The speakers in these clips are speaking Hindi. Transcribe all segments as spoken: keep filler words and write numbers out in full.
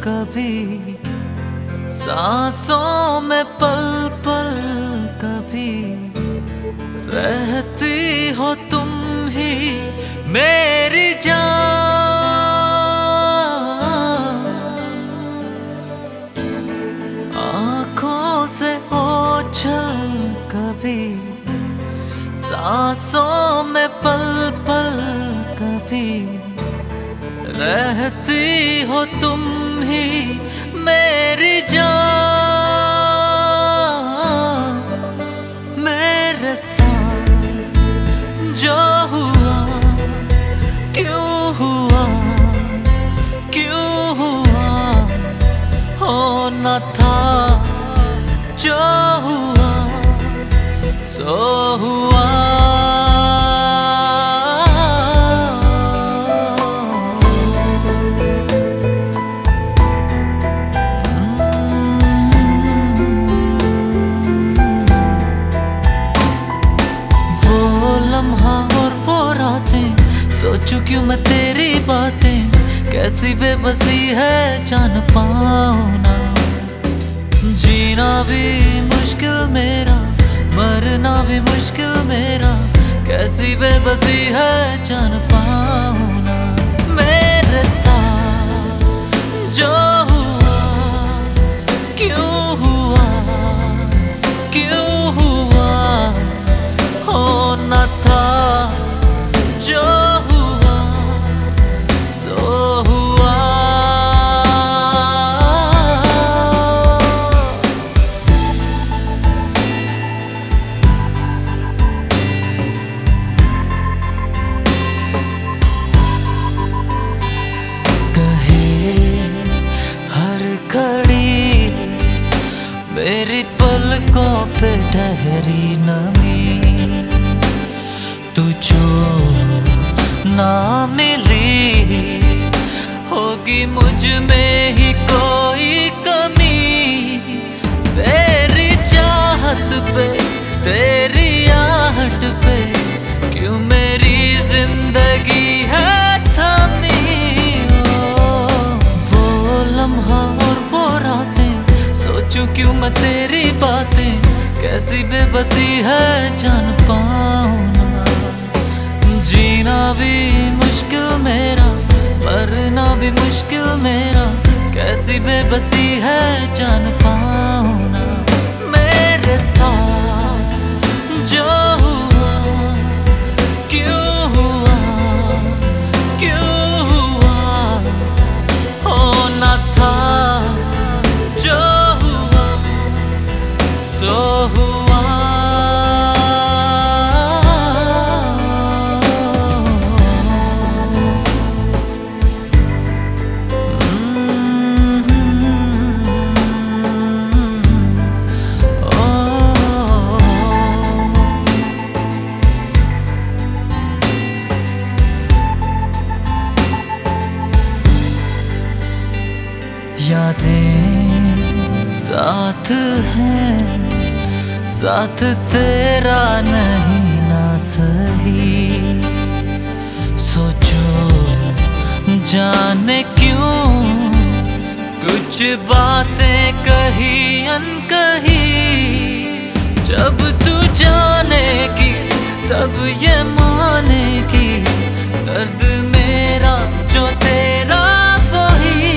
कभी सांसों में पल पल कभी रहती हो तुम ही मेरी जान। आँखों से ओझल कभी सांसों में पल पल कभी रहती हो तुम ही मेरी जान। मेरे साथ जो हुआ क्यों हुआ क्यों हुआ, होना था जो हुआ सो हुआ। सोचूं क्यों मैं तेरी बातें, कैसी बेबसी है जान पाऊं ना। जीना भी मुश्किल मेरा, मरना भी मुश्किल मेरा, कैसी बेबसी है जान पाऊं ना। मेरे साथ जो हुआ क्यों हुआ क्यों हुआ, होना था जो मेरी पलकों पे ठहरी नमी, तू जो ना मिली होगी मुझ में ही कोई कमी। तेरी चाहत पे तेरी आहट पे क्यों मेरी जिंदगी है थमी। वो लम्हा और वो रातें सोचूं क्यों मैं तेरी बातें, कैसी बेबसी है जान पाऊं ना। जीना भी मुश्किल मेरा, मरना भी मुश्किल मेरा, कैसी बेबसी है जान पाऊं ना। मेरे साथ जो हुआ क्यों हुआ क्यों हुआ, होना था जो सो हुआ। यादें साथ हैं, साथ तेरा नहीं ना सही। सोचो जाने क्यों कुछ बातें कही अनकही, जब तू जानेगी तब ये मानेगी दर्द मेरा जो तेरा वही।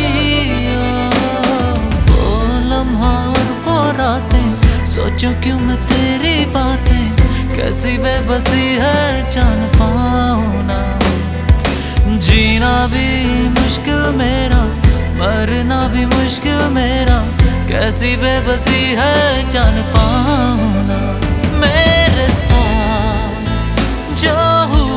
वो लम्हा और वो रातें सोचूं क्यों मैं तेरी बातें, कैसी बेबसी है जान पाऊं ना। जीना भी मुश्किल मेरा, मरना भी मुश्किल मेरा, कैसी बेबसी है जान पाऊं ना। मेरे साथ जो हुआ